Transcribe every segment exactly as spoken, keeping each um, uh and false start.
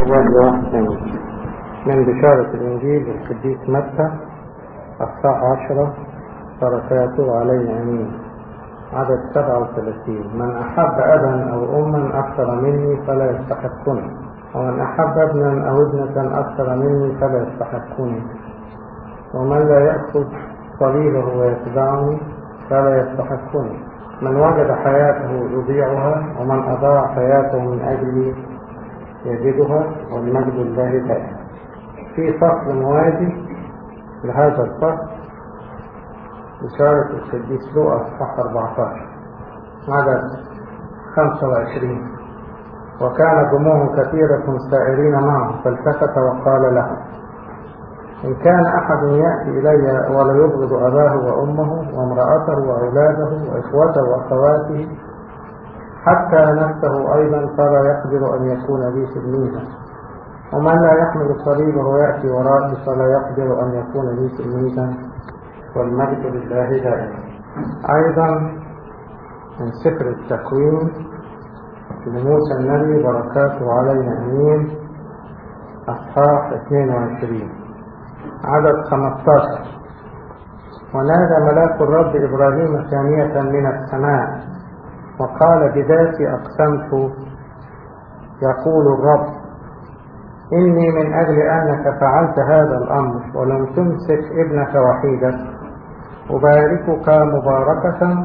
واحد واحد من بشارة الإنجيل القديس متى الساعة عشرة بركاته علينا أمين. عدد سبعة وثلاثين: من أحب أبا أو أما أكثر مني فلا يستحقني، ومن أحب ابنا أو ابنة أكثر مني فلا يستحقني، ومن لا يأخذ صليبه ويتبعني فلا يستحقني. من وجد حياته يضيعها، ومن أضاع حياته من أجلي يجدها، والمجد لله دائما. في فصل موازي لهذا الفصل بشارة القديس لوقا اصحاح أربعة عشر عدد خمسة وعشرين: وكان جموع كثيرة سائرين معه، فالتفت وقال لهم: إن كان أحد يأتي إلي ولا يبغض أباه وأمه وامرأته وأولاده وإخوته وأخواته حتى نفسه أيضا فلا يقدر أن يكون لي تلميذا، ومن لا يحمل صليبه ويأتي ورائي فلا يقدر أن يكون لي تلميذا، والمجد لله دائما. أيضا من سفر التكوين لموسى النبي بركاته علينا أمين أصحاح اثنين وعشرين عدد خمسة عشر: ونادى ملاك الرب إبراهيم ثانية من السماء وقال: بذاتي أقسمت يقول الرب، إني من أجل أنك فعلت هذا الأمر ولم تمسك ابنك وحيدك أباركك مباركة،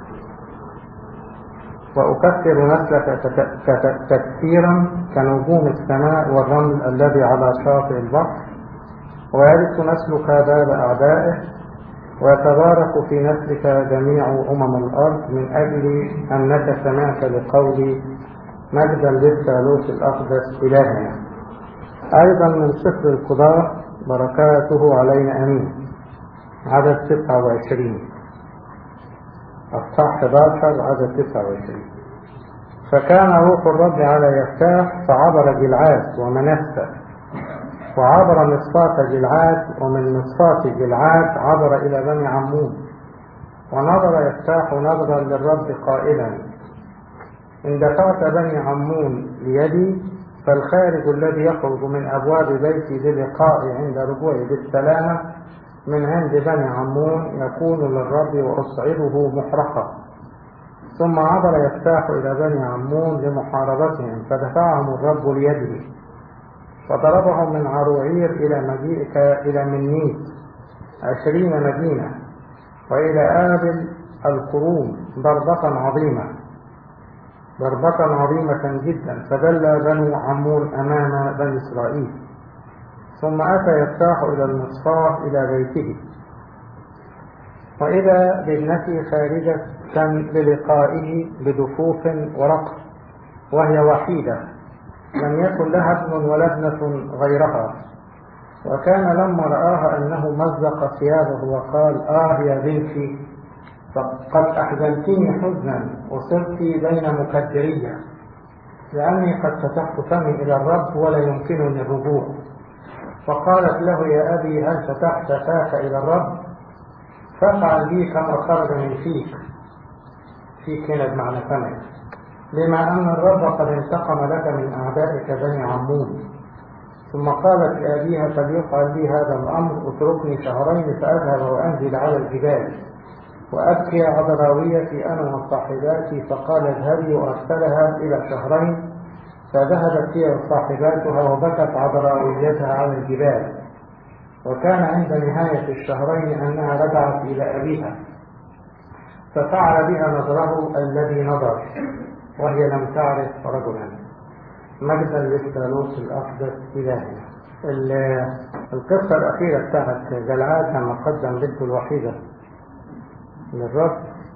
وأكثر نسلك كثيرا كنجوم السماء والرمل الذي على شاطئ البحر، ويرث نسلك باب أعدائه، ويتبارك في نسلك جميع أمم الأرض، من أجل أنك سمعت لقولي، مجدا للثالوث الأقدس إلهنا. أيضا من سفر القضاء بركاته علينا أمين عدد تسعة وعشرين أصحاح أحد عشر عدد تسعة وعشرين: فكان روح الرب على يفتاح فعبر جلعاد ومنسى، وعبر مصفات جلعاد، ومن مصفات جلعاد عبر إلى بني عمون. ونظر يفتاح نظرا للرب قائلا: إن دفعت بني عمون ليدي، فالخارج الذي يخرج من أبواب بيتي للقائي عند رجوعي بالسلامة من عند بني عمون يكون للرب، وأصعده محرقة. ثم عبر يفتاح إلى بني عمون لمحاربتهم، فدفعهم الرب ليده، فضربهم من عروعير إلى مجيئك إلى منيت عشرين مدينة، وإلى آبل القرون ضربة عظيمة ضربة عظيمة جدا، فدل بنو عمون أمام بني إسرائيل. ثم أتى يفتاح إلى المصفاة إلى بيته، وإذا بابنته خارجة للقائه بدفوف ورقص، وهي وحيدة لم يكن لها ابن ولا ابنة غيرها. وكان لما رآها أنه مزق ثيابه وقال: آه يا بنتي، فقد أحزنتني حزنا وصرت بين مكدرية، لأني قد فتحت فمي إلى الرب ولا يمكنني الرجوع. فقالت له: يا أبي، هل فتحت فاك إلى الرب؟ فافعل بي كما خرج من فيك. فيك هنا بمعنى فمك، بما أن الرب قد انتقم لك من أعدائك بني عمون. ثم قالت لأبيها: فليفعل لي هذا الأمر، اتركني شهرين فأذهب وأنزل على الجبال وأبكي عذراويتي أنا وصاحباتي. فقال: اذهبي، وأرسلها إلى شهرين، فذهبت هي وصاحباتها وبكت عذراويتها على الجبال. وكان عند نهاية الشهرين أنها رجعت إلى أبيها، ففعل بها نظره الذي نظر، وهي لم تعرف رجلا. مجدا للثالوث الأقدس إلهنا. القصة الأخيرة بتاعت جلعاد لما قدم بنته الوحيدة للرب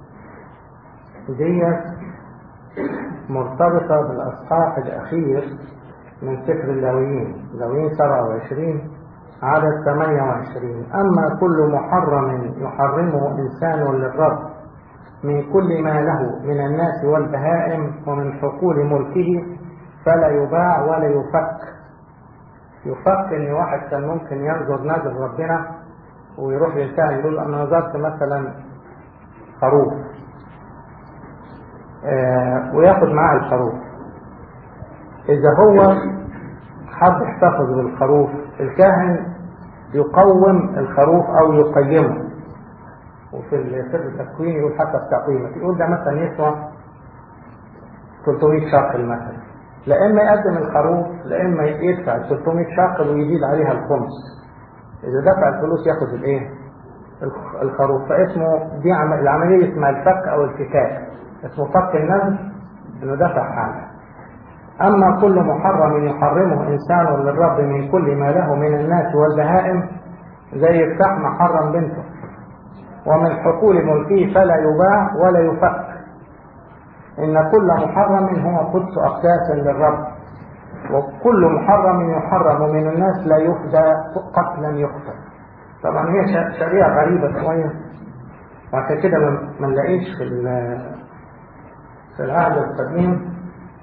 دي مرتبطة بالأصحاح الأخير من سفر اللاويين، لاويين سبعة وعشرين عدد ثمانية وعشرين: أما كل محرم يحرمه إنسان للرب من كل ما له من الناس والبهائم ومن حقول ملكه فلا يباع ولا يفك. يفك إن واحد كان ممكن ينظر نظر ربنا ويروح للكاهن يقول: أنا نظرت مثلا خروف، آه وياخد معاه الخروف. إذا هو حد يحتفظ بالخروف، الكاهن يقوم الخروف أو يقيمه، وفي سر التكوين يقول حتى التقويمة، يقول ده مثلا يسوى ثلاثمائة شاقل مثلا، لا إما يقدم الخروف لا إما يدفع ثلاثمائة شاقل ويزيد عليها الخمس. إذا دفع الفلوس ياخد الإيه؟ الخروف. فاسمه دي العملية اسمها الفك أو الفكاك، اسمه فك النذر إنه دفع حاجة. أما كل محرم يحرمه إنسان للرب من كل ما له من الناس والبهائم، زي يفتح محرم بنته، ومن حقول ملكه فلا يباع ولا يفك، إن كل محرم هو قدس أقداس للرب، وكل محرم يحرم من الناس لا يفدى قتلا يقتل. طبعا هي شريعة غريبة شوية، وعشان كده ما نلاقيش في في العهد القديم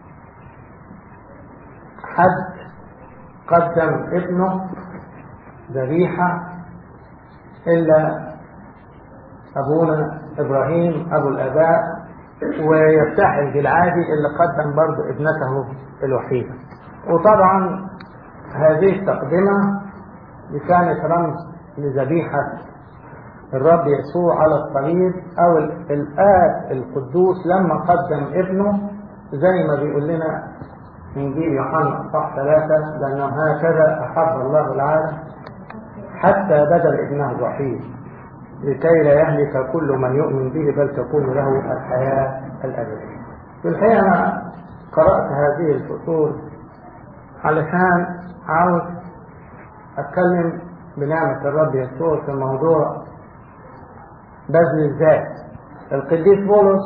حد قدم ابنه ذبيحة إلا أبونا إبراهيم أبو الآباء، ويفتح الجلعادي اللي قدم برضو ابنته الوحيدة. وطبعا هذه التقدمة كانت رمز لذبيحة الرب يسوع على الصليب، أو الآب القدوس لما قدم ابنه، زي ما بيقول لنا إنجيل يوحنا صح ثلاثة، لأنه هكذا أحب الله العالم حتى بذل ابنه الوحيد لكي لا يهلك كل من يؤمن به بل تكون له الحياة الأبدية. في الحقيقة أنا قرأت هذه الفصول علشان عاوز أتكلم بنعمة الرب يسوع في موضوع بذل الذات. القديس بولس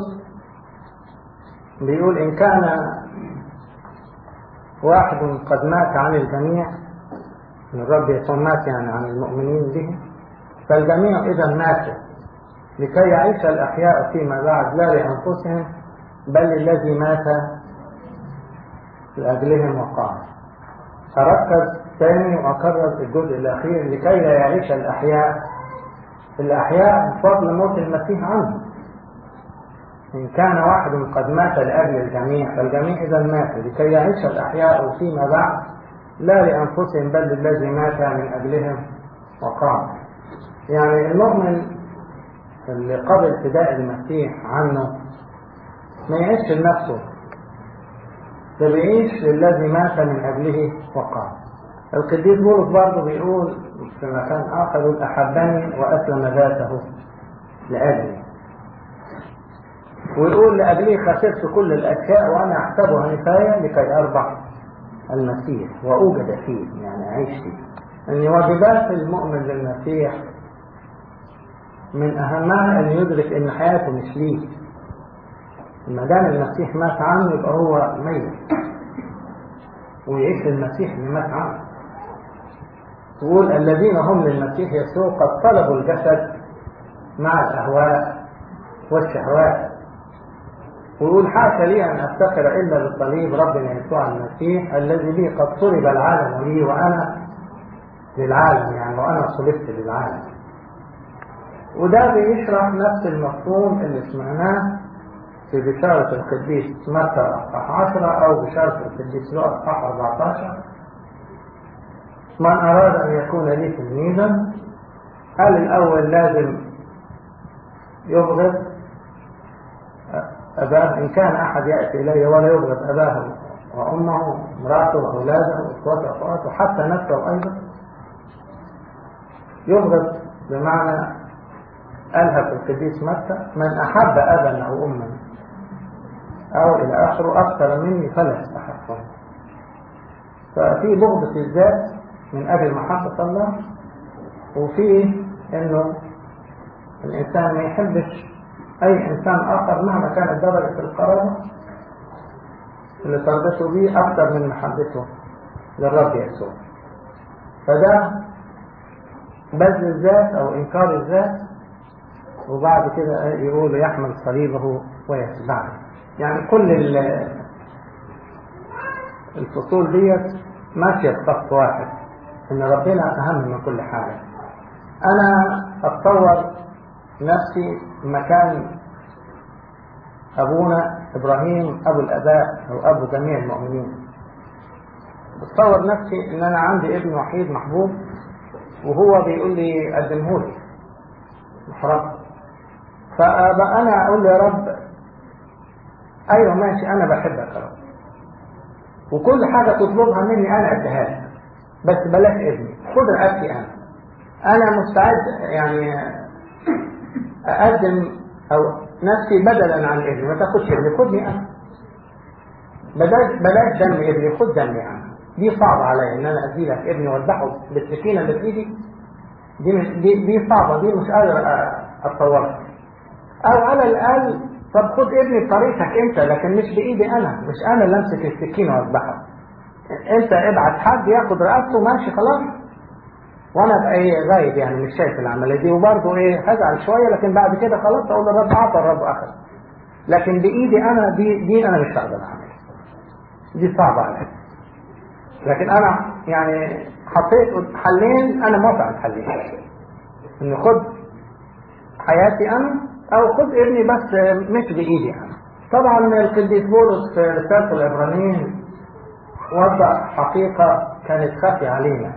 بيقول إن كان واحد قد مات عن الجميع، من الرب يسوع مات يعني عن المؤمنين به، فالجميع إذا ماتوا لكي يعيش الأحياء فيما بعد لا لأنفسهم بل الذي مات لأجلهم وقام. أركز ثاني وأكرر الجزء الأخير، لكي لا يعيش الأحياء الأحياء بفضل موت المسيح عنه. إن كان واحد قد مات لأجل الجميع فالجميع إذا ماتوا لكي يعيش الأحياء فيما بعد لا لأنفسهم بل الذي مات من أجلهم وقام. يعني المؤمن اللي قبل ابتداء المسيح عنه ما يعيش لنفسه، ده بيعيش للذي مات من أجله وقام. القديس بولس برضه بيقول في مكان آخر أحبني وأسلم ذاته لأجلي، ويقول لأجلي خسرت كل الأشياء وأنا أحسبها نفاية لكي أربح المسيح وأوجد فيه، يعني أعيش فيه. أن واجبات المؤمن للمسيح من أهمها أن يدرك أن حياته مش ليه. ما دام المسيح مات عنه يبقى هو ميت، ويعيش للمسيح اللي مات عنه. تقول الذين هم للمسيح يسوع قد طلبوا الجسد مع الأهواء والشهوات. ويقول حاشا لي أن أفتخر إلا بالصليب ربنا يسوع المسيح الذي لي قد صلب العالم لي وأنا للعالم، يعني وأنا صلبت للعالم. وده بيشرح نفس المفهوم اللي سمعناه في بشارة القديس متى أصحاح عشرة أو بشارة القديس لوقا أصحاح أربعة عشر: من أراد أن يكون لي تلميذا قال الأول لازم يبغض أباه، إن كان أحد يأتي إلي ولا يبغض أباه وأمه امرأته وأولاده وإخوته وأخواته حتى نفسه أيضا. يبغض بمعنى قالها في القديس متى: من أحب أبا أو أما أو إلى آخره أكثر مني فلا يستحقه. ففي بغض في الذات من أجل محبة الله، وفي إنه الإنسان ما يحبش أي إنسان آخر مهما كانت درجة القرابة اللي تربطه به أكثر من محبته للرب يسوع. فده بذل الذات أو إنكار الذات، وبعد كده يقول يحمل صليبه ويتبعني. يعني كل الفصول ديت ماشية بخط واحد، إن ربنا أهم من كل حاجة. أنا أتصور نفسي مكان أبونا إبراهيم أبو الآباء أو أبو جميع المؤمنين. بتصور نفسي ان انا عندي ابن وحيد محبوب وهو بيقول لي قدمه لي محرم، فابقى انا اقول له يا رب ايوه ماشي انا بحبك يا رب وكل حاجه تطلبها مني انا اديها لك، بس بلاش ابني، خد رقبتي انا انا مستعد يعني اقدم او نفسي بدلا عن ابني، ما تاخدش ابني خدني انا، بلاش بلاش دم ابني خد دمي انا. دي صعبه عليا ان انا ادي لك ابني واذبحه بالسكينه اللي في ايدي، دي مش دي, دي صعبه، دي مش قادر اتصورها. او على الاقل طب خد ابني بطريقتك انت لكن مش بايدي انا، مش انا اللي امسك السكينه واذبحه، انت ابعت حد ياخد رقبته ماشي خلاص وانا ابقى ايه غايب يعني مش شايف العمليه دي، وبرضه ايه هزعل شويه لكن بعد كده خلاص اقول الرب اعطى الرب اخذ، لكن بايدي انا دي دي انا مش هقدر اعملها، دي صعبه عليا. لكن انا يعني حطيت حلين انا موافق على الحلين، ان خد حياتي انا او خد ابني بس مش بايدي انا. طبعا القديس بولس في رساله العبرانيين وضع حقيقه كانت خافيه علينا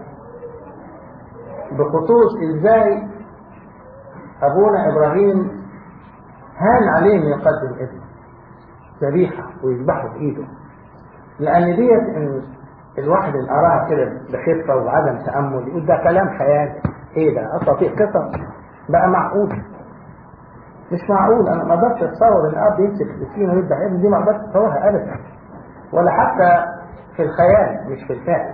بخصوص ازاي ابونا ابراهيم هان عليه انه يقدم ابنه ذبيحه ويذبحه بايده، لان ديت ان الواحد اللي قراها كده بخفه وعدم تامل يقول ده كلام خيال، ايه ده اساطير قصص بقى معقول؟ مش معقول، انا ما اقدرش اتصور ان اب يمسك السكينه ويذبح ابنه، دي ما اقدرش اتصورها ابدا، ولا حتى في الخيال مش في الفعل.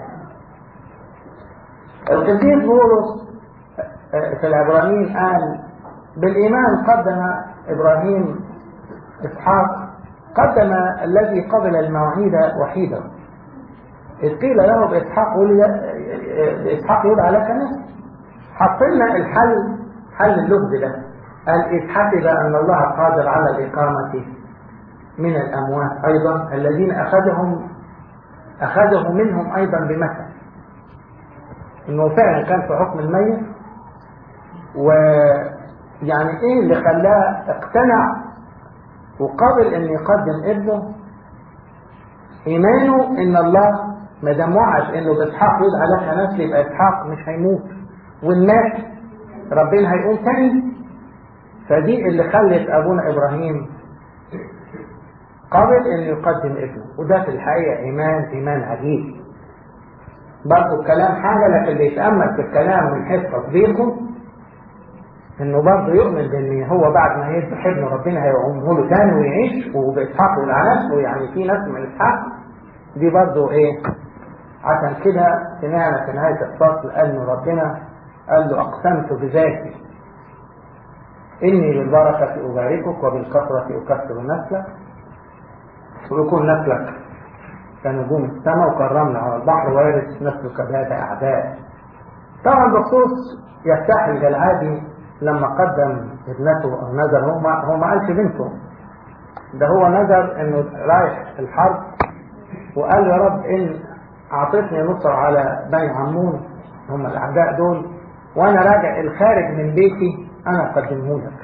القديس بولس في العبرانيين قال بالايمان قدم ابراهيم اسحاق، قدم الذي قبل المواعيد وحيدا، إذ قيل له بإسحاق بإسحاق يدعى لك نسل. حط لنا الحل حل اللغز ده، قال إذ حسب أن الله قادر على الإقامة من الأموات أيضا الذين أخذهم أخذه منهم أيضا بمثل، إنه فعلا كان في حكم الميت، ويعني إيه اللي خلاه اقتنع وقابل إن يقدم ابنه؟ إيمانه إن الله ما دام وعد إنه بإسحاق يدعى لك نسل يبقى إسحاق مش هيموت، والناس ربنا هيقوم تاني. فدي اللي خلت أبونا إبراهيم قابل إنه يقدم ابنه، وده في الحقيقة إيمان إيمان عجيب. برضه الكلام حاجة، لكن اللي يتأمل في الكلام من حيث تطبيقه إنه برضه يؤمن بإن هو بعد ما يذبح ابنه ربنا هيقومه له تاني ويعيش، وبإسحاق يدعى نسله، يعني في نسل من إسحاق. دي برضه إيه؟ عشان كده سمعنا في نهاية الفصل أن ربنا قال له أقسمت بذاتي إني بالبركة أباركك وبالكثرة أكثر نسلك ويكون نسلك كنجوم السماء وكرمنا على البحر ويرث نسلك ذات أعداء. طبعا بخصوص يفتح الجلعادي لما قدم ابنته أو نذر، هو ما هو ما قالش بنته، ده هو نذر إنه رايح الحرب وقال يا رب إن أعطتني نصر على بني عمون هم الأعداء دول وأنا راجع الخارج من بيتي أنا أقدمه لك.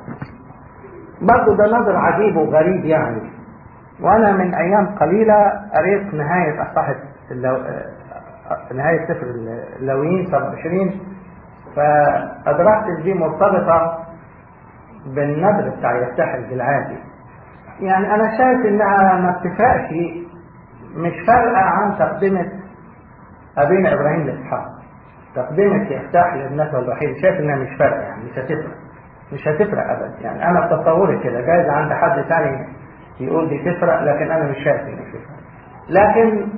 برضه ده نظر عجيب وغريب يعني. وأنا من أيام قليلة قريت نهاية أصحاح اللو... نهاية سفر اللاويين سبعة وعشرين، فأدركت دي مرتبطة بالنذر بتاع يفتح الجلعادي. يعني أنا شايف إنها ما بتفرقش، مش فارقة عن تقدمة أبينا إبراهيم لإسحاق، تقدمة يفتح لابنته الوحيد، شايف إنها مش فارقة، يعني مش هتفرق مش هتفرق أبدا. يعني أنا بتصوري كده، جايز عند حد تاني يقول دي تفرق، لكن أنا مش شايف إنها تفرق. لكن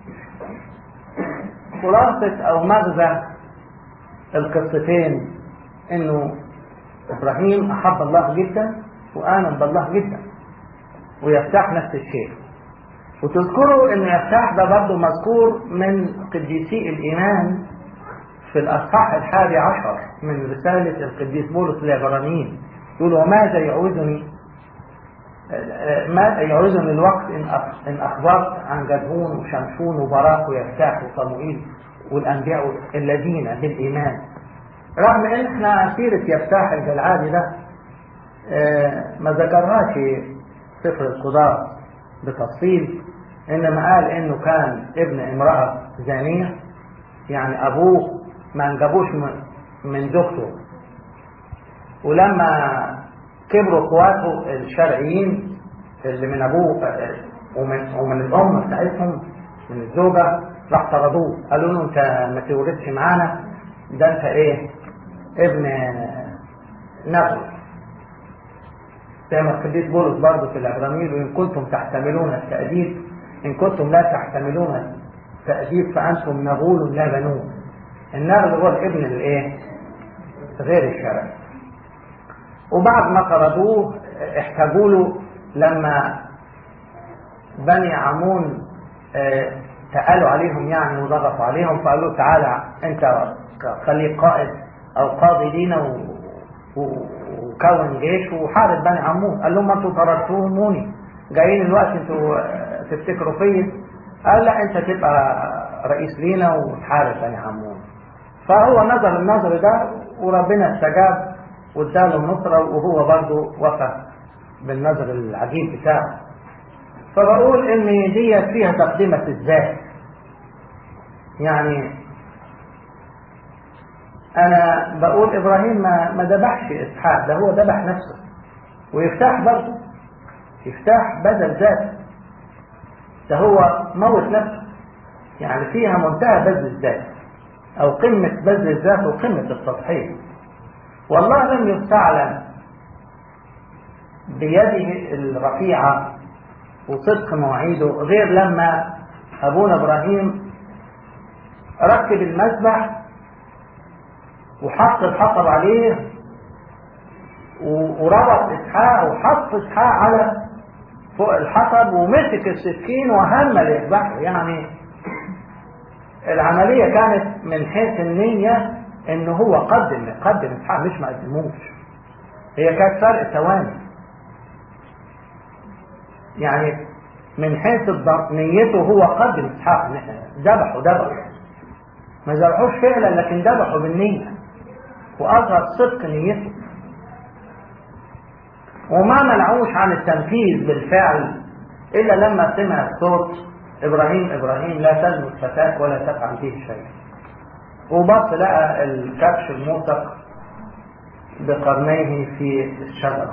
خلاصة أو مغزى القصتين إنه إبراهيم أحب الله جدا وآمن بالله جدا، ويفتح نفس الشيء. وتذكروا إن يفتح ده برضه مذكور من قديسي الإيمان في الأصحاح الحادي عشر من رسالة القديس بولس للعبرانيين، يقول وماذا يعوزني ما يعوزني الوقت إن أخبرت عن جدعون وشمشون وبراق ويفتح وصموئيل والأنبياء الذين بالإيمان. رغم إن إحنا سيرة يفتح الجلعادي ده ما ذكرهاش سفر القضاء بتفصيل، إنما قال إنه كان ابن امرأة زانية، يعني أبوه ما انجبوش من زوجته، ولما كبروا اخواته الشرعيين اللي من أبوه ومن, ومن الأم بتاعتهم من الزوجة راح طردوه، قالوا له أنت ما تولدش معانا، ده أنت إيه ابن نغل. زي ما القديس بولس برضه في العبرانيين: وإن كنتم تحتملون التأديب إن كنتم لا تحتملون التأديب فأنتم نغول لا بنون. النغل هو الابن الايه غير الشرعي. وبعد ما طردوه احتاجوا له لما بني عمون اه تقالوا عليهم يعني وضغطوا عليهم، فقالوا تعالى انت خليك قائد او قاضي لينا وكون جيش وحارب بني عمون. قال لهم انتوا طردتوهموني، جايين الوقت انتوا تفتكروا فيا؟ قال لا، انت تبقى رئيس لينا وتحارب بني عمون. فهو نظر النظر ده وربنا استجاب واداله النصرة، وهو برضه وفى بالنظر العجيب بتاعه. فبقول ان دي فيها تقدمة الذات. يعني انا بقول ابراهيم ما ما ذبحش اسحاق، ده هو ذبح نفسه. ويفتح برضه يفتح بذل ذاته، ده هو موت نفسه. يعني فيها منتهى بذل الذات او قمة بذل الذات وقمة التضحية. والله لم يستعلم بيده الرفيعة وصدق مواعيده غير لما ابونا ابراهيم ركب المذبح وحط الحطب عليه وربط اسحاق وحط اسحاق على فوق الحطب ومسك السكين وهمل يذبحه. يعني العملية كانت من حيث النية انه هو قدم قدم اسحاق مش ما قدموش، هي كانت فرق ثواني. يعني من حيث نيته هو قدم اسحاق، ذبحه ذبحه ما ذبحوش فعلا لكن ذبحه بالنية واظهر صدق نيته، وما منعوش عن التنفيذ بالفعل الا لما سمع صوت ابراهيم ابراهيم لا تلمس فتاك ولا تفعل به شيء. وبص لقى الكبش الموثق بقرنيه في الشجرة.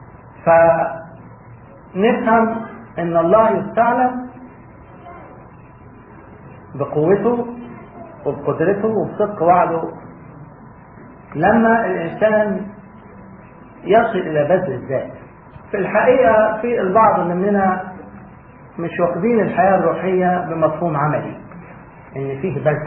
فنفهم ان الله يستعلم بقوته وبقدرته وبصدق وعده لما الانسان يصل الى بذل الذات. في الحقيقة في البعض مننا مش واخدين الحياة الروحية بمفهوم عملي، ان فيه بذل،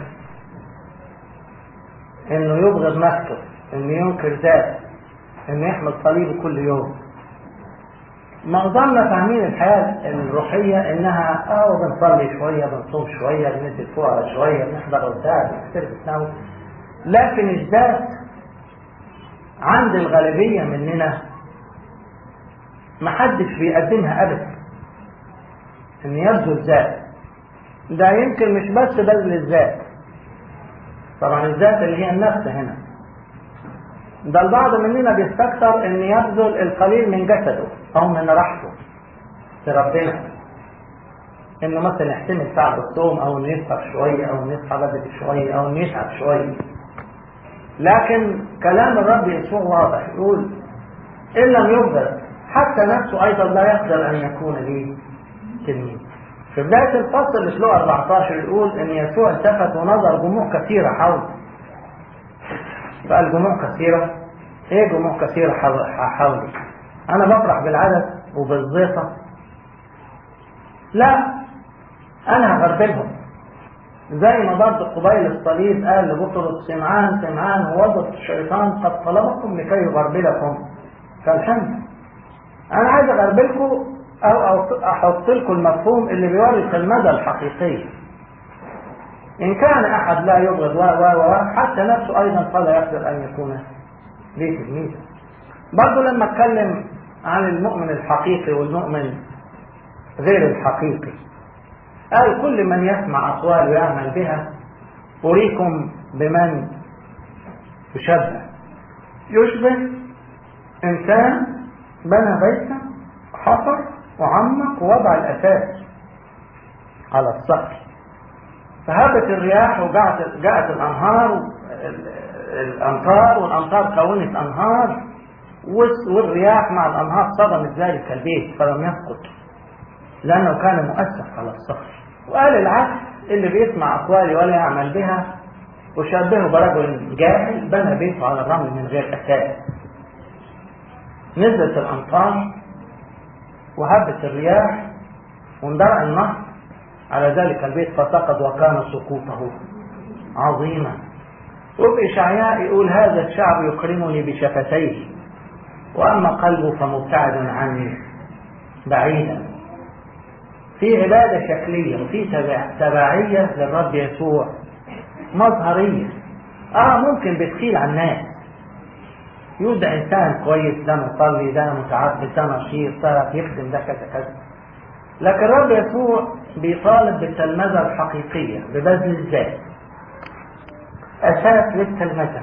انه يبغض نفسه، انه ينكر ذاته، انه يحمل صليبه كل يوم. معظمنا فاهمين الحياة الروحية انها اه بنصلي شوية، بنصوم شوية، بندي الفقراء شوية، بنحضر قدام، بنحترم التناول. لكن الذات عند الغالبية مننا محدش بيقدمها ابدا، ان يبذل الذات. ده يمكن مش بس بذل الذات، طبعا الذات اللي هي النفس هنا، ده البعض مننا بيستكثر ان يبذل القليل من جسده او من راحته في ربنا، انه مثلا يحتمل تعب الصوم او انه يسهر شويه او انه يصحى بدري شويه او انه يتعب شويه. لكن كلام الرب يسوع واضح، يقول ان لم يبذل حتى نفسه ايضا لا يقدر ان يكون لي تلميذ. في بدايه الفصل في لوقا أربعتاشر يقول ان يسوع التفت ونظر جموع كثيره حوله. فقال جموع كثيره؟ ايه جموع كثيره حولي؟ انا بفرح بالعدد وبالضيفه؟ لا، انا هغربلهم. زي ما برضه قبيل الصليب قال لبطرس: سمعان سمعان ووظف الشيطان قد طلبكم لكي يغربلكم كالحمل. انا عايز اغربلكم او احط لكم المفهوم اللي بيورث المدى الحقيقي. ان كان احد لا يبغض و و و حتى نفسه ايضا فلا يقدر ان يكون ليه تلميذ. برضه لما اتكلم عن المؤمن الحقيقي والمؤمن غير الحقيقي قال: كل من يسمع اقوال ويعمل بها اريكم بمن يشبه. يشبه انسان بنى بيتا، حفر وعمق ووضع الاساس، على الصخر. فهبت الرياح وجاءت جاءت الأنهار الأمطار، والأمطار كونت أنهار، والرياح مع الأنهار صدمت ذلك البيت فلم يسقط لأنه كان مؤسس على الصخر. وقال العكس، اللي بيسمع أقوالي ولا يعمل بها وشبهه برجل جاهل بنى بيته على الرمل من غير أساس. نزلت الأمطار وهبت الرياح واندرع النهر على ذلك البيت فسقط، وكان سقوطه عظيما. وفي إشعياء يقول هذا الشعب يكرمني بشفتيه وأما قلبه فمبتعد عني بعيدا. في عبادة شكلية وفي تبعية للرب يسوع مظهرية. اه ممكن بتخيل على الناس، يقول ده انسان كويس، ده مصلي، ده متعبد، ده نشيط، ده يخدم، ده كذا كذا. لكن الرب يسوع بيطالب بالتلمذة الحقيقية ببذل الذات، اساس للتلمذة.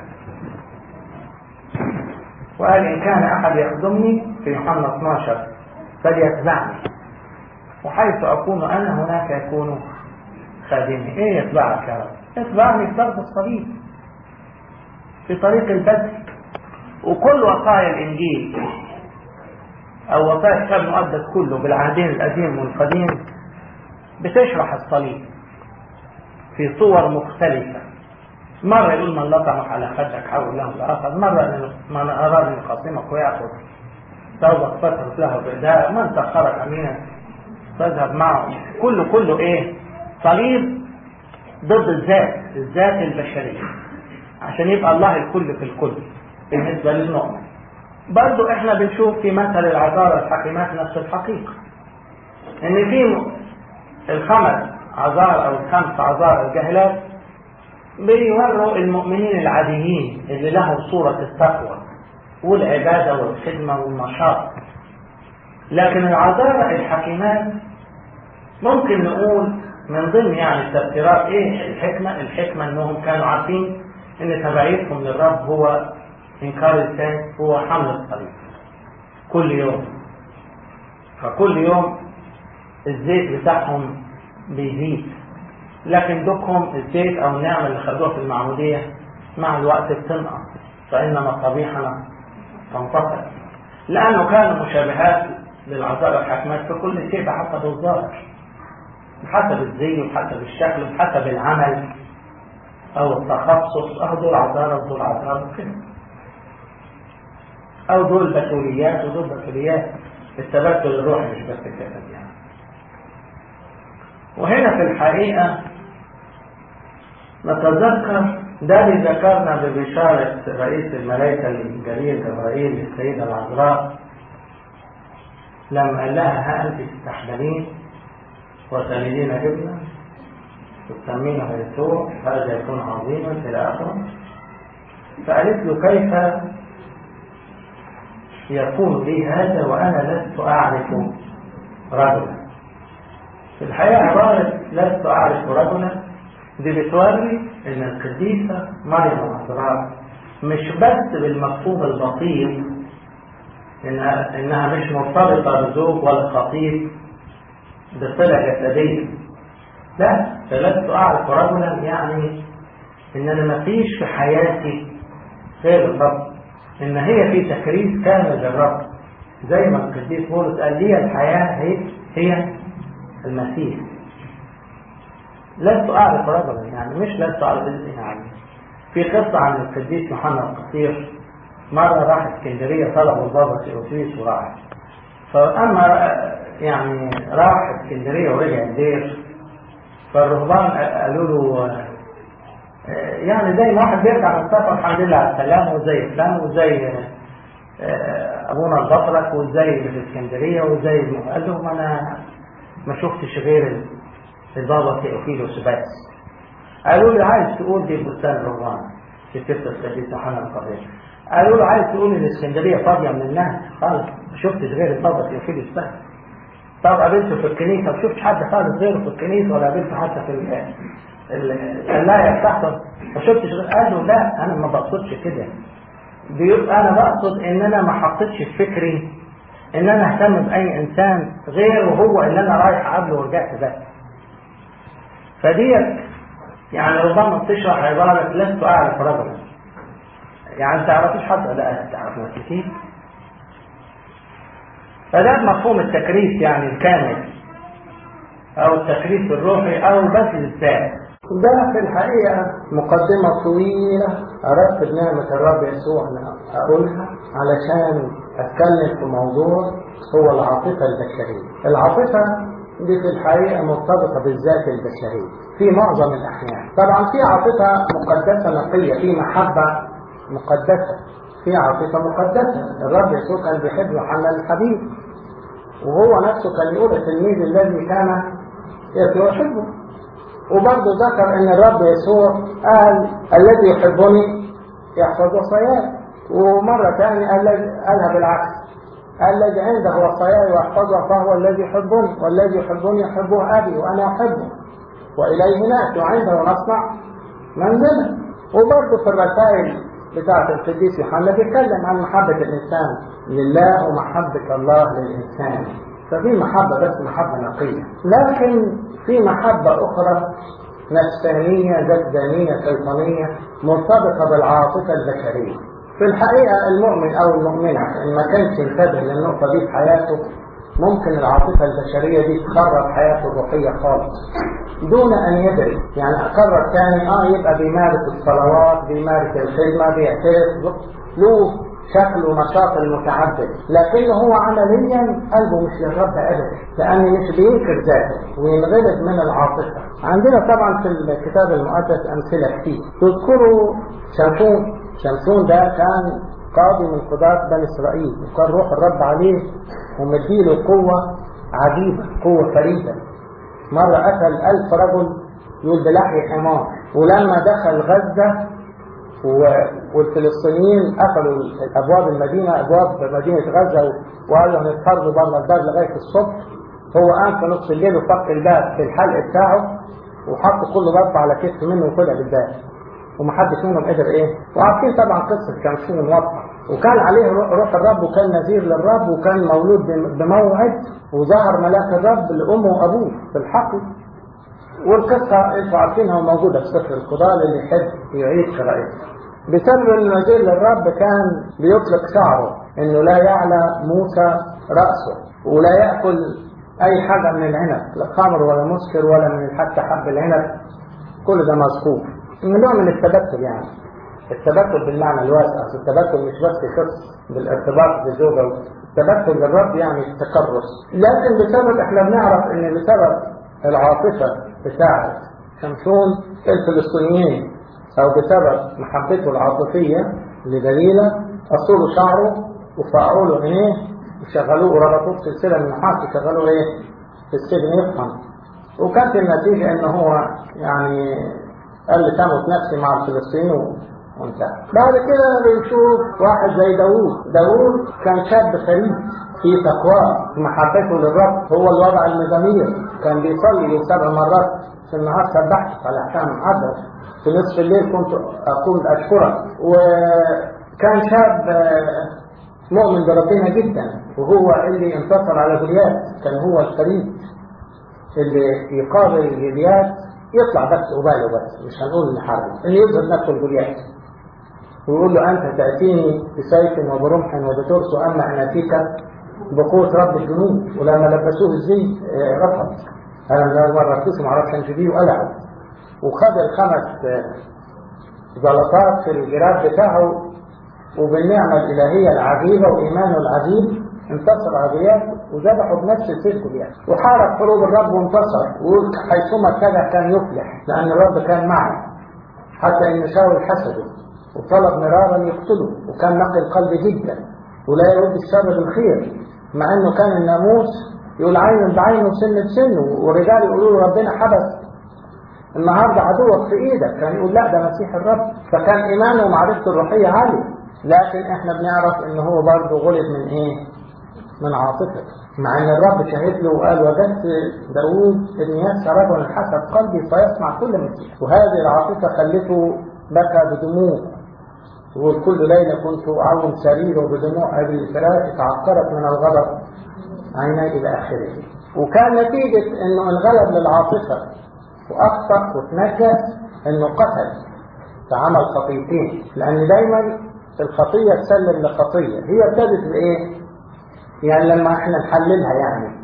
وقال ان كان احد يخدمني في يوحنا اثناشر فليتبعني، وحيث اكون انا هناك يكون خادمي. ايه يتبعك يا رب؟ اتبعني في ضرب الصليب، في طريق البذل. وكل وصايا الانجيل او وصايا الكتاب المقدس كله بالعهدين القديم والقديم بتشرح الصليب في صور مختلفة. مرة يقول من لطمك على خدك حول له الآخر، مرة من أراد من خصيمك ويأخذ ثوبك فترك له بإيداء، من تأخرك أمينا تذهب معه. كله كله إيه؟ صليب ضد الذات، الذات البشرية، عشان يبقى الله الكل في الكل بالنسبة للمؤمن. برضو احنا بنشوف في مثل العذارى الحكيمات نفس الحقيقة، ان في الخمس عذارى او الخمس عذارى الجاهلات بيوروا المؤمنين العاديين اللي لهم صورة التقوى والعبادة والخدمة والنشاط. لكن العذارى الحكيمات ممكن نقول من ضمن يعني التفسيرات ايه الحكمة؟ الحكمة انهم كانوا عارفين ان تبعيتهم للرب هو انكار الذات، هو حمل الصليب كل يوم. فكل يوم الزيت بتاعهم بيزيد، لكن دوكهم الزيت او النعمة اللي خدوها في المعمودية مع الوقت بتنقص، فإن مصابيحنا تنقطع، لأنه كانوا مشابهات للعذارى الحكمات في كل شيء بحسب الظاهر، بحسب الزي وبحسب الشكل وبحسب العمل او التخصص. او دول عذارى ودول عذارى وكده، او دول بتوليات ودول بتوليات. التبتل الروحي مش بس الجسد يعني. وهنا في الحقيقة نتذكر ده اللي ذكرنا ببشارة رئيس الملائكة الجليل جبرائيل للسيدة العذراء لما قال لها ها أنت تستحملين وتلدين ابنا تسمينه يسوع هذا يكون عظيما إلى آخره. فقالت له كيف يكون لي هذا وأنا لست أعرف رجلا. في الحقيقة عبارة لست أعرف رجلا دي بتوري إن القديسة مريم العذراء مش بس بالمفهوم البسيط إنها, إنها مش مرتبطة بزوج ولا خطيب بصلة جسدية، لا، فلست أعرف رجلا يعني إن أنا ما فيش في حياتي غير الرب، إن هي في تكريس كامل للرب، زي ما القديس بولس قال لي الحياة هي هي المسيح. لست أعرف رجلا يعني مش لست أعرف يعني. في قصة عن القديس يوحنا القصير، مرة راح اسكندرية طلب البابا تيوفيس وراح، فأما يعني راح اسكندرية ورجع الدير، فالرهبان قالوا له يعني زي ما واحد بيرجع من السفر الحمد لله على السلامة وزي فلان وزي أبونا البطرك وزي في اسكندرية وزي، قال لهم أنا ما شفتش غير البابا تيوفيلوس بس. قالوا له عايز تقول دي بستان الرهبان في كتاب القديس يوحنا القصير، قالوا له عايز تقول ان الاسكندريه فاضيه من الناس خالص ما شفتش غير البابا تيوفيلوس بس. طب قابلته في الكنيسه ما شفتش حد خالص غيره في الكنيسه ولا قابلته حتى في القلايه بتاعته ما شفتش غير. قالوا لا انا ما بقصدش كده، انا بقصد ان انا ما حطيتش في فكري ان انا اهتم باي انسان غيره هو اللي انا رايح اقابله ورجعت بس. فديت يعني ربما بتشرح عبارة لست أعرف رجلا، يعني ما تعرفيش حد ولا تعرف نفسك. فده مفهوم التكريس يعني الكامل أو التكريس الروحي أو بس الذات. ده في الحقيقة مقدمة طويلة أردت بنعمة الرب يسوع أن أقولها علشان أتكلم في موضوع هو العاطفة البشرية. العاطفة دي في الحقيقة مرتبطة بالذات البشرية في معظم الأحيان. طبعا في عاطفة مقدسة نقية، في محبة مقدسة، في عاطفة مقدسة. الرب يسوع كان بيحب يوحنا الحبيب، وهو نفسه كان يقول التلميذ الذي كان يحبه. وبرضه ذكر ان الرب يسوع قال الذي يحبني يحفظ وصاياي، ومرة ثانية قالها بالعكس، الذي عنده وصاياي ويحفظها فهو الذي يحبني، والذي يحبني يحبه أبي وأنا أحبه وإليه نأتي وعنده نصنع منزلا. وبرضه في الرسائل بتاعة القديس يوحنا بيتكلم عن محبة الإنسان لله ومحبة الله للإنسان. ففي محبة بس محبة نقية، لكن في محبة أخرى نفسانية جسدانية شيطانية مرتبطة بالعاطفة البشرية. في الحقيقة المؤمن أو المؤمنة إن ما كانش ينتبه للنقطة دي في حياته ممكن العاطفة البشرية دي تخرب حياته الروحية خالص دون أن يدري. يعني أقرر تاني آه يبقى بيمارس الصلوات، بيمارس الخدمة، بيعترف له شكل ونشاط المتعدد، لكن هو عمليا قلبه مش للرب أبدا، لأنه مش بينكر ذاته وينغلب من العاطفة. عندنا طبعا في الكتاب المقدس أمثلة كتير. تذكروا شمشون. شمشون ده كان قاضي من قضاة بني إسرائيل، وكان روح الرب عليه ومديله قوة عجيبة، قوة فريدة. مرة قتل ألف رجل يقول بلحي حمار. ولما دخل غزة والفلسطينيين قفلوا أبواب المدينة، أبواب مدينة غزة، وقالوا هنتحرروا بره الباب لغاية الصبح، هو قام في نص الليل وفك الباب في الحلق بتاعه وحط كل ضربة على كتف منه وطلع بالباب، ومحدش منهم قدر ايه. وعارفين طبعا قصة شمشون واضحة، وكان عليه روح الرب وكان نذير للرب وكان مولود بموعد، وظهر ملاك الرب لأمه وأبوه في الحقل. والقصة انتوا عارفينها وموجودة في سفر القضاء اللي يحب يعيد قراءتها. بسبب ان نذير للرب كان بيطلق شعره، انه لا يعلى موسى رأسه، ولا يأكل اي حاجة من العنب، لا خمر ولا مسكر ولا من حتى حب العنب، كل ده مذكور. من نوع من التبتل، يعني التبتل بالمعنى الواسع. التبتل مش بس يخص بالارتباط بالزوجة، التبتل للرب يعني التكرس. لكن بسبب احنا بنعرف ان بسبب العاطفة بتاعت شمشون الفلسطينيين، او بسبب محبته العاطفية لدليلة، قصوا شعره وفقعوا له عينيه وشغلوه وربطوه في سلسلة من نحاس وشغلوه ايه في السجن يفهم. وكانت النتيجة ان هو يعني قال لي تموت نفسي مع الفلسطينيين وانتهى. بعد كده بنشوف واحد زي داوود. داوود كان شاب فريد في تقواه في محبته للرب، هو اللي وضع المزامير، كان بيصلي سبع مرات في النهار سبحت على احكام عدل، في نصف الليل كنت اقول اشكرك. وكان شاب مؤمن بربنا جدا، وهو اللي انتصر على جوليات، كان هو الفريد اللي يقابل جوليات يطلع بس وباله بس، مش هنقول محارب، اللي يظهر نفسه الجوليات ويقول له أنت تأتيني بسيف وبرمح وبترس، أما أنا فيك بقوة رب الجنود. ولما لبسوه الزي رفض، أنا مرة ركزه معرفش أنت وقلعه، وخد الخمس زلطات في الجراب بتاعه، وبالنعمة الإلهية العجيبة وإيمانه العجيب انتصر على جوليات وذبحوا بنفس السيف جوليات، وحارب حروب الرب وانتصر، وحيثما اتجه كان يفلح لأن الرب كان معه، حتى إن شاول حسده وطلب مرارا يقتله، وكان نقي القلب جدا ولا يود الشر بالخير، مع انه كان الناموس يقول عين بعين وسن بسن، والرجال يقولوا له ربنا حبس النهارده عدوك في ايدك، كان يقول لا ده مسيح الرب. فكان ايمانه ومعرفته الروحيه عاليه، لكن احنا بنعرف ان هو برضه غلب من ايه؟ من عاطفته، مع ان الرب شهد له وقال وجدت داوود ابن يسى رجلا حسب قلبي فيصنع كل مسيح. وهذه العاطفه خلته بكى بدموع، وكل ليلة كنت أعوم سريره بدموع أبي الفراش تعثرت من الغضب عيني إلى آخره. وكان نتيجة أنه انغلب للعاطفة وأخطأ وتنجس إنه قتل فعمل خطيتين، لأن دايما الخطية تسلم لخطية. هي ابتدت بإيه؟ يعني لما احنا نحللها يعني،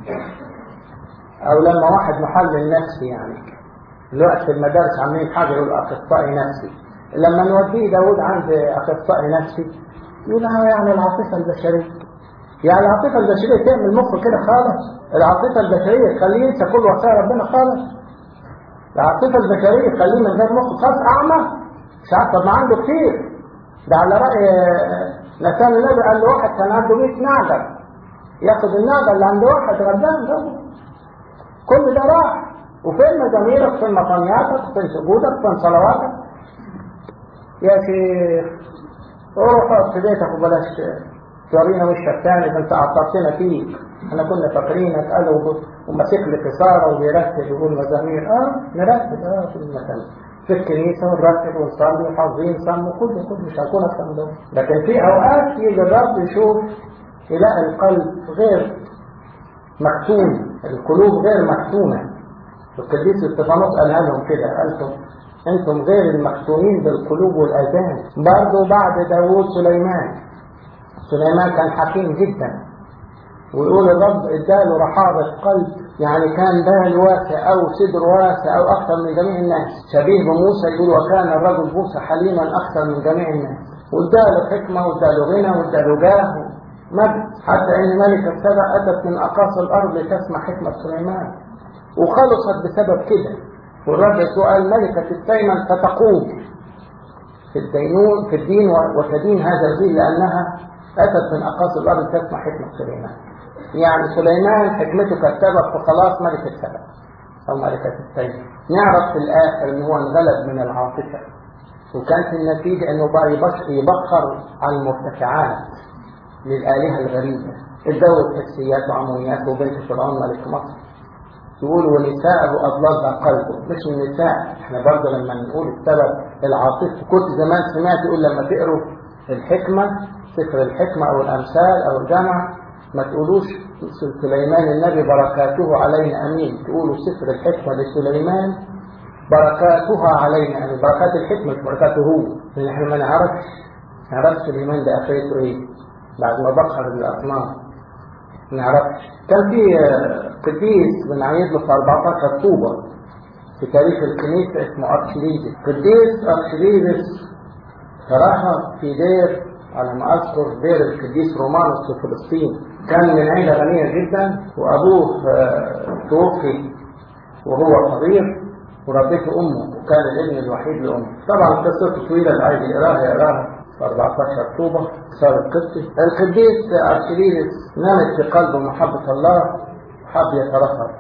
أو لما واحد محلل نفسي يعني، الوقت في المدارس عاملين حاجة يقول أخصائي نفسي، لما نوديه داود عند أخصائي نفسي يقول ها يعني العاطفة البشرية، يعني العاطفة البشرية تعمل مخه كده خالص، العاطفة البشرية تخليه ينسى كل وصايا ربنا خالص، العاطفة البشرية تخليه من غير مخه خالص أعمى، مش عارف. طب ما عنده كتير، ده على رأي نسان النبي قال له واحد كان عنده مية نعجة ياخد النعجة اللي عند واحد غلبان ده، كل ده راح. وفين مزاميرك، فين مطنياتك، فين سجودك، فين صلواتك يا شيخ؟ روح اقعد في بيتك وبلاش تورينا وشك تاني، ده انت عطرتنا فيك، احنا كنا فاكرينك قالوا وماسك لي كساره وبيرتب ويقول مزامير. اه نرتب اه في المكان في الكنيسه ونرتب ونصلي وحافظين صم وكل كل مش هكون اكثر من ده. لكن في اوقات يجي الرب يشوف يلاقي القلب غير مكتوم، القلوب غير مكتومه. القديس استفانوس قالها لهم كده، قال لهم انتم غير المختومين بالقلوب والاذان. برضه بعد داوود سليمان، سليمان كان حكيم جدا، ويقول الرب اداله رحابة قلب، يعني كان بال واسع او صدر واسع او اكثر من جميع الناس، شبيه بموسى، يقول وكان الرجل موسى حليما اكثر من جميع الناس، واداله حكمة واداله غنى واداله جاه مجد، حتى ان ملكة سبأ اتت من اقاصي الارض لتسمع حكمة سليمان وخلصت بسبب كده. والرب يسوع قال ملكة التيمن ستقوم في الدينون في الدين وتدين هذا الدين لأنها أتت من أقاصي الأرض تسمع حكمة سليمان. يعني سليمان حكمته كتبت في خلاص ملكة سبأ أو ملكة التيمن. نعرف في الآخر إن هو انغلب من العاطفة، وكانت النتيجة إنه بقى يبخر على المرتفعات للآلهة الغريبة، اتزوج حسيات وعمونيات وبنت فرعون ملك مصر. يقول ونساءه أضلال قلبه، مش النساء. احنا برضه لما نقول السبب العاطفي، كنت زمان سمعت يقول لما تقروا الحكمة، سفر الحكمة أو الأمثال أو الجامعة، ما تقولوش سليمان النبي بركاته علينا أمين، تقولوا سفر الحكمة لسليمان بركاتها علينا أمين، بركات الحكمة مش بركاته هو، لأن احنا ما نعرفش نعرف سليمان ده آخرته إيه بعد ما بخر الأصنام، ما نعرفش. كان في قديس بنعيد له في أربعتاشر أكتوبر في تاريخ الكنيسة اسمه أرشليدس. قديس أرشليدس صراحة في دير على ما أذكر دير القديس رومانوس في فلسطين، كان من عيلة غنية جدا، وأبوه توفي وهو صغير وربته أمه، وكان الابن الوحيد لأمه. طبعا قصته طويلة اللي عايز يقراها يقراها في أربعتاشر أكتوبر صار القصة. القديس أرشليدس نمت في قلبه محبة الله، حب يترفض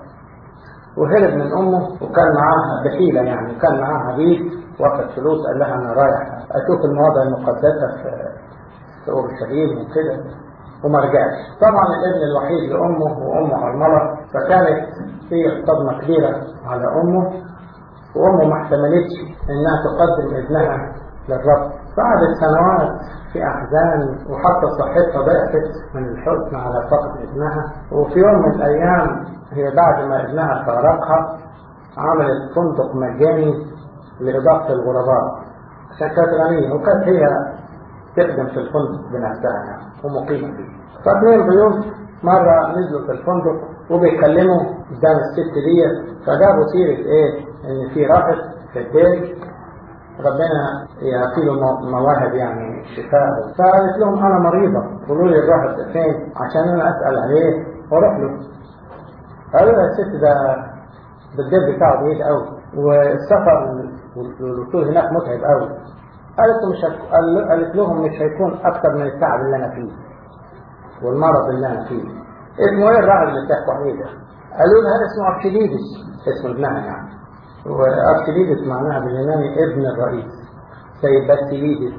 وهرب من أمه، وكان معاها بحيلة يعني، كان معاها عبيد واخد فلوس، قال لها أنا رايح أشوف المواضع المقدسة في في أورشليم وكده، وما رجعش. طبعا الابن الوحيد لأمه وأمه أرملة، فكانت في صدمة كبيرة على أمه، وأمه ما احتملتش إنها تقدم ابنها للرب. بعد سنوات في أحزان، وحتى صحتها ضعفت من الحزن على فقد ابنها. وفي يوم من الأيام هي بعد ما ابنها فارقها عملت فندق مجاني لإضافة الغرباء، عشان كانت غنية وكانت هي تخدم في الفندق بنفسها يعني ومقيمة فيه. فاثنين ضيوف مرة نزلوا في الفندق وبيكلموا قدام الست دي، فجابوا سيرة إيه؟ إن في راهب في الدير ربنا يعطي له مواهب يعني شفاء. فقالت لهم أنا مريضة، قولوا لي الراهب ده فين عشان أنا أسأل عليه وأروح له. قالوا لها الست ده بالدير بتاعه بعيد قوي، والسفر والوصول هناك متعب قوي. قالت مش هت... قالت لهم مش هيكون أكثر من التعب اللي أنا فيه والمرض اللي أنا فيه. اسمه إيه الراهب اللي بتحكوا عليه ده؟ قالوا لها اسمه أرشليدس، اسم ابنها يعني، وأرشليدس معناها باليوناني ابن الرئيس، زي باسيليدس،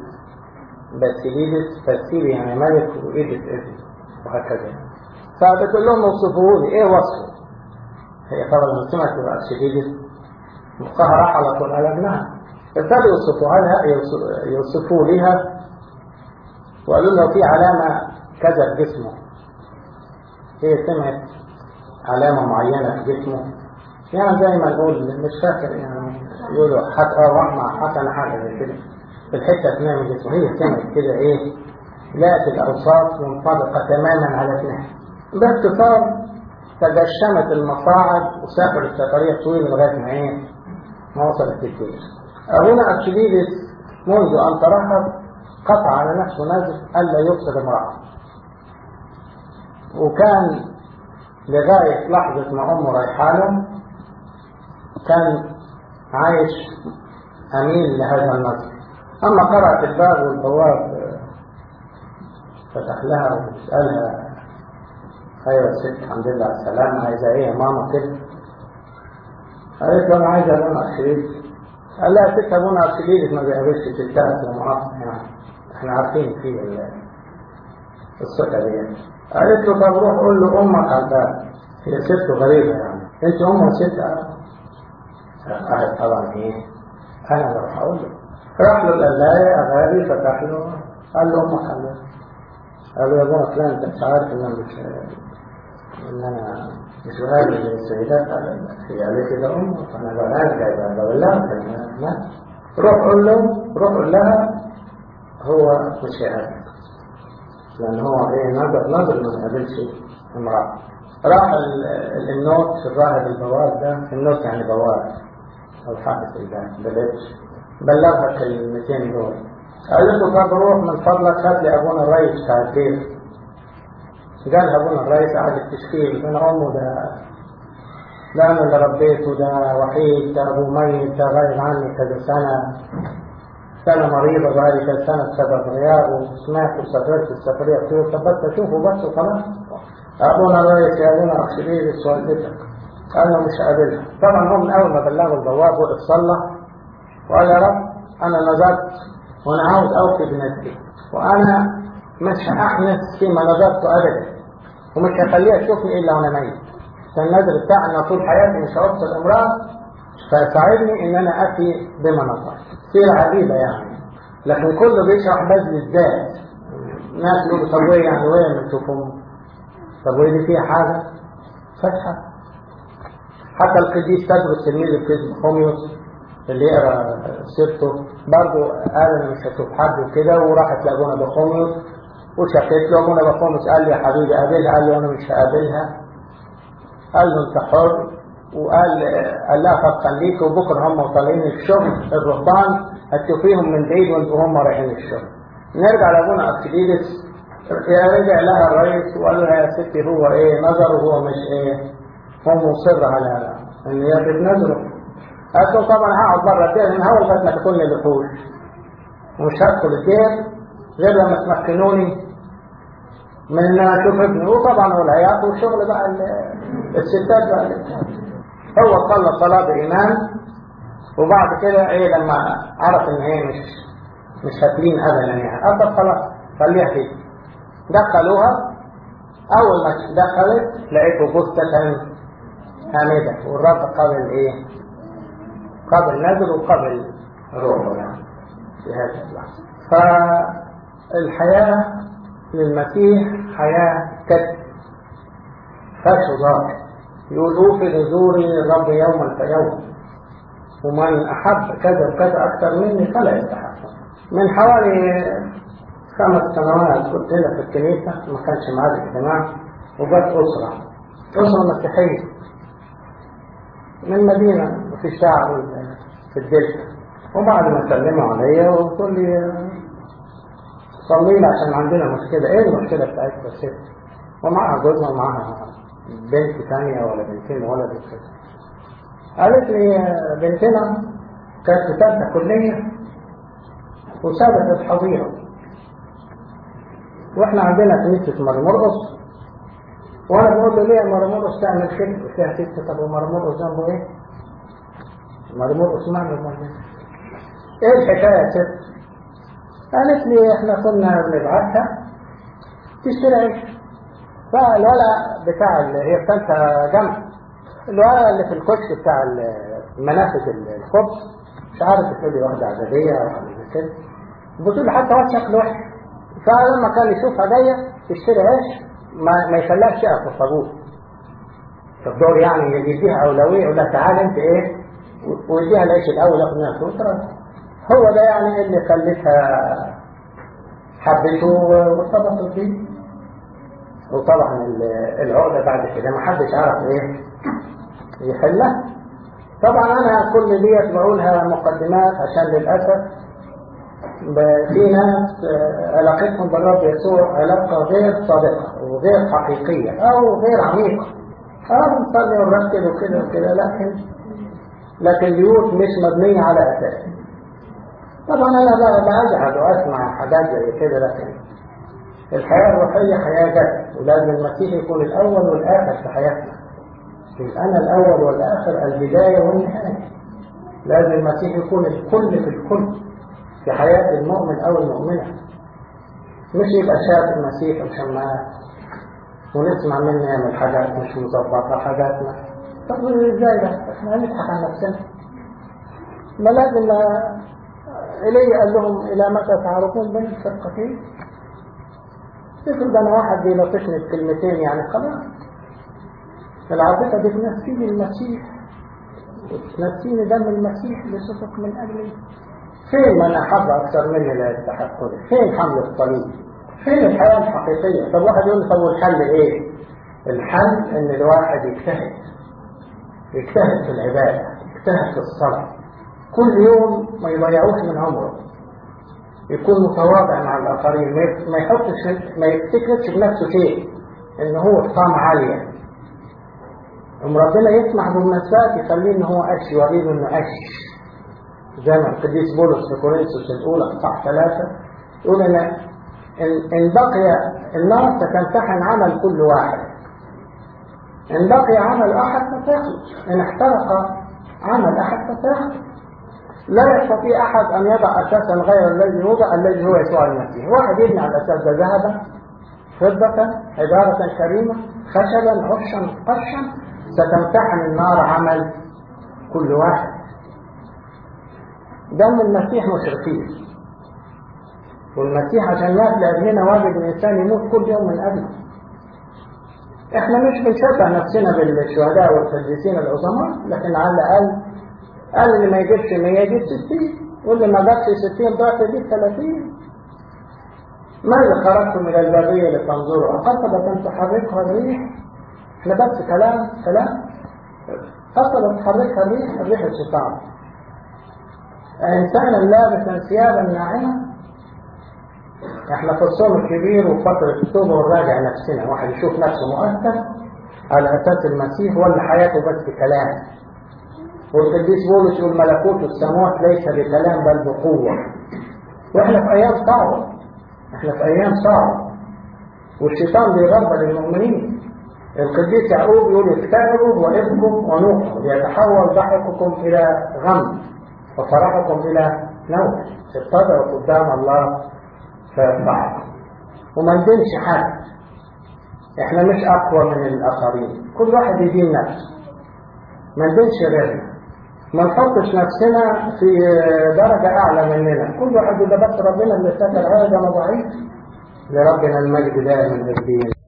باسيليدس باسيلي يعني ملك وإيدس ابن وهكذا. فبتقول لهم اوصفوه لي إيه وصفه؟ هي طبعا لما سمعت أرشليدس مخها راح على طول على ابنها، ابتدوا يوصفوها لها يوصفوا لها، وقالوا له في علامة كذا في جسمه. هي سمعت علامة معينة في جسمه يعني زي ما نقول مش فاكر يعني يقولوا حتى رحمة حسن حاجة زي كده في الحتة اثنين من جسمه، هي كانت كده ايه لقت الأوصاف منطبقة تماما على اثنين. باختصار تجشمت المصاعد وسافرت سفرية طويلة لغاية ما ايه ما وصلت للجيش. أبونا أرشديدس منذ أن ترحب قطع على نفسه نذر ألا يفسد امرأة، وكان لغاية لحظة ما أمه رايحاله كان عايش أمين لهذا النذر. أما قرأت الباب والبواب فتح لها وتسألها أيوة يا ست الحمد لله على السلامة، عايزة إيه يا ماما كده؟ قالت له أنا عايزة أبونا أرشديدس. قال لها ست أبونا أرشديدس ما بيقابلش ستات لمؤاخذة يعني إحنا عارفين فيه الثقة دي. قالت له طب روح قول له أمك على الباب. هي ست غريبة يعني أنت أمك ست؟ قالت طبعا إيه أنا اللي راح أقول له. راح له القلاية أغاني فتح له قال له أمك على الباب. قال له يا ابونا فلان أنت مش عارف إن أنا مش إن أنا مش بقابل السيدات؟ هي قالت لي ده أمك فأنا بقابل جايبها بقول لها روح قول له روح قول لها هو مش هيقابل لأن هو إيه نظر نظر ما يقابلش امرأة. راح النوت في الراهب البواب ده، النوت يعني بواب أو حافظ الباب بلدش، بلغها كلمتين دول. قالت له طب روح من فضلك هات لي أبونا الرئيس بتاع البيت. قال أبونا الرئيس قعد التشكيل من أمه ده ده أنا اللي ربيته، ده وحيد، ده أبو ميت، ده غايب عني كذا سنة سنة مريضة بقالي كذا سنة بسبب غيابه وسمعت وسافرت السفرية كتير. طب بس أشوفه بس وخلاص. أبونا الرئيس يا أبونا أرشديدس والدتك. قال له مش هقابلها. طبعا هو من أول ما بلغوا البواب وقف صلى وقال يا رب أنا نذرت وأنا عاوز أوفي بنذري، وأنا مش هأحنث فيما نذرته أبدا، ومش هخليها تشوفني إلا وأنا ميت. كان النذر بتاعي أن طول حياتي مش هوصل امرأة، فساعدني إن أنا أفي بما نذرت. سيرة عجيبة يعني، لكن كله بيشرح بذل الذات. الناس يقولوا طب وين يعني وين من تفهم؟ طب وين دي فيها حاجة؟ فتحة. حتى القديس تدرس تلميذ القديس بخوميوس اللي يقرأ سيرته برضه قال أنا مش هشوف حد وكده، وراحت لأبونا بخوميوس وشكيت له. أبونا بخوميوس قال لي يا حبيبي قابلها. قال له أنا مش هقابلها. قال له أنت حر. وقال قال لها طب خليك وبكره هم طالعين الشغل الرهبان هتشوفيهم من بعيد وانتوا هم رايحين الشغل. نرجع لابونا أرشديدس. رجع لها الرئيس وقال لها يا ستي هو ايه نظره هو مش ايه هو مصر على ان هي بتنظره. قالت له طبعا هقعد بره الدير من اول لغايه ما تكون لي دخول، ومش هدخل الدير غير لما تمكنوني من ان انا اشوف ابني. وطبعا هو العياط والشغل بقى الستات بقى. هو صلى صلاة بإيمان، وبعد كده ايه لما عرف ان هي مش مش هتلين ابدا يعني قال خلاص خليها فيه. دخلوها. اول ما دخلت لقيته جثة هامدة، والرب قبل ايه قبل نذر وقبل روحه يعني في هذا اللحظة. فالحياة للمسيح حياة كتب فشو يقولوا في نزوري الرب يوما فيوم، ومن أحب كذا وكذا أكثر مني فلا يستحق. من حوالي خمس سنوات كنت هنا في الكنيسة، ما كانش معاذ اجتماع، وجت أسرة أسرة مسيحية من مدينة في الشعب في الدلتا. وبعد ما سلموا عليا وقلت لي صلي لي عشان عندنا مشكلة. ايه المشكلة بتاعتك يا ست؟ ومعها جوزها ومعها بنت ثانية ولا بنتين ولا بنتين. قالت لي بنتنا كانت في ثالثة كلية وسابت الحظيرة، واحنا عندنا كنيسة مرمرقص، وانا بقول له ليه مرمرقص تعمل كده؟ فيها ست. طب ومرمرقص جنبه ايه؟ مرمرقص معنى مرمرقص ايه الحكاية يا ست؟ قالت لي احنا كنا بنبعتها تشتري عيش، فالولد بتاع هي الثالثة جنب الولد اللي في الكشك بتاع المنافذ الخبز مش عارف تقول لي واحدة عددية ولا كده، بتقول حتى هو شكله وحش. فلما كان يشوفها جاية تشتري عيش ما, ما يخليهاش يقف في الطابور، الدور يعني يديها أولوية، يقول لها تعال أنت إيه ويديها العيش الأول ياخد منها فلوس. هو ده يعني اللي خلتها حبته وارتبطت بيه. وطبعا العقدة بعد كده ما حدش عرف إيه يحلها. طبعا أنا كل ديت بقولها مقدمات عشان للأسف في ناس علاقتهم بالرب يسوع علاقة غير صادقة وغير حقيقية أو غير عميقة. اه نصلي ونرتب وكده وكده، لكن لكن بيوت مش مبنية على أساس. طبعا أنا بأجهد وأسمع حاجات زي كده، لكن الحياة الروحية حياة جد، ولازم المسيح يكون الأول والآخر في حياتنا. أنا الأول والآخر، البداية والنهاية. لازم المسيح يكون الكل في الكل في حياة المؤمن أو المؤمنة، مش يبقى شاف المسيح وشمعات ونسمع منه يعمل حاجات مش مظبطة حاجاتنا. طب ازاي ده؟ احنا هنضحك على نفسنا. ما لازم إليه قال لهم إلى متى تعرفون بين الفرقتين؟ تفرض أنا واحد بيلطفني بكلمتين يعني خلاص العاطفة دي تنسيني المسيح وتنسيني دم المسيح اللي سفك من أجلي. فين من أحب أكثر مني لا يستحق كله؟ فين حمل الصليب؟ فين الحياة الحقيقية؟ طب واحد يقول لي طب والحل إيه؟ الحل إن الواحد يجتهد يجتهد في العبادة، يجتهد في الصلاة كل يوم، ما يضيعوش من عمره، يكون متواضع مع الآخرين، ما يحطش ما يفتكرش بنفسه شيء إن هو طعم عالية. أم ربنا يسمح بالمساك يخليه إن هو أش، يوريه إنه أش. زي ما القديس بولس في كورنثوس الأولى إصحاح ثلاثة يقول إن إن بقي النار ستمتحن عمل كل واحد، إن بقي عمل أحد فتخلص، إن احترق عمل أحد فتخلص. لا يستطيع أحد أن يضع أساسا غير الذي وضع الذي هو يسوع المسيح. واحد يبني على الأساس ده ذهبا فضة حجارة كريمة خشبا عشا قشا، ستمتحن النار عمل كل واحد. دم المسيح مش رخيص، والمسيح عشان مات لأجلنا واجب الإنسان يموت كل يوم من أجله. إحنا مش بنشبه نفسنا بالشهداء والقديسين العظماء، لكن على الأقل قال اللي ما يجيبش مية يجيب ستين، واللي ما جابش ستين ضعف يجيب ثلاثين. ماذا خرجتم من البرية لتنظروا؟ قصبة تحركها الريح. احنا بس كلام كلام. قصبة تحركها الريح، الريح الشيطان. إنسانا لابسا ثيابا ناعمة. احنا في الصوم الكبير وفترة التوبة ونراجع نفسنا، واحد يشوف نفسه مؤثر على أساس المسيح ولا حياته بس كلام. والقديس بولس يقول ملكوت السماوات ليس بكلام بل بقوة. واحنا في أيام صعبة، احنا في أيام صعبة، والشيطان بيغرب المؤمنين. القديس يعقوب يقول افتعلوا وابكوا ونوحوا ليتحول ضحككم إلى غم وفرحكم إلى نوح. اتضعوا قدام الله فيرفعكم. وما ندينش حد، احنا مش أقوى من الآخرين، كل واحد يدين نفسه، ما ندينش غيرنا، ما نحطش نفسنا في درجة أعلى مننا. كل واحد يقول بس ربنا اللي ساتر هذا، أنا ضعيف. لربنا المجد دائما بالدين.